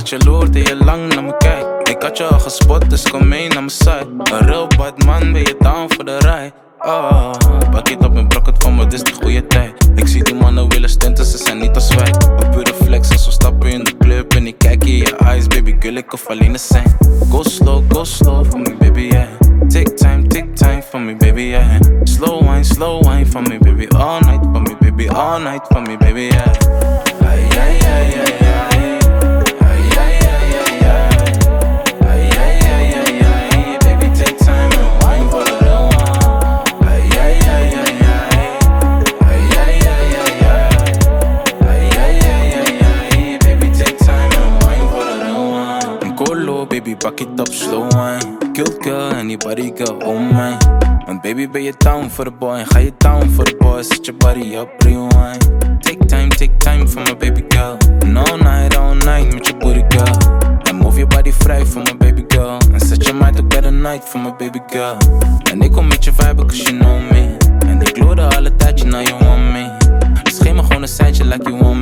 je loert en je lang naar me kijkt. Ik had je al gespot, dus kom mee naar mijn side. Een real bad man, ben je down voor de rij? Oh, pakket op en brok het van me, dit is de goede tijd. Ik zie die mannen willen stunten, ze zijn niet als wij. Een pure flex als we stappen in de club en ik kijk in je eyes, baby girl, ik hoef alleen te zijn. Go slow for me, baby, yeah. Take time for me, baby, yeah. Slow wine for me, baby, all night for me, baby, all night for me, baby, yeah. Ay, ay, ay, ay, ay. Ay, ay, ay, ay, ay. Ay, ay, ay, ay, ay. Baby, take time and wine for the real one. Ay, ay, ay, ay, ay. Ay, ay, ay, ay, ay. Ay, ay, ay, ay, ay. Baby, take time and wine for the real one. Go low, baby, back it up, slow wine. Cute girl, anybody girl, oh my. Want baby, ben je down for the boy? Ga je down for the boy? Set your body up, rewind. Take time for my baby girl. And all night met je booty girl. And move your body vrij voor my baby girl. En set your mind up better night for my baby girl. En ik kom met je vibe, cause you know me. En ik gloorde alle tijdje, now you want me. Dus geef me gewoon een seintje like you want me.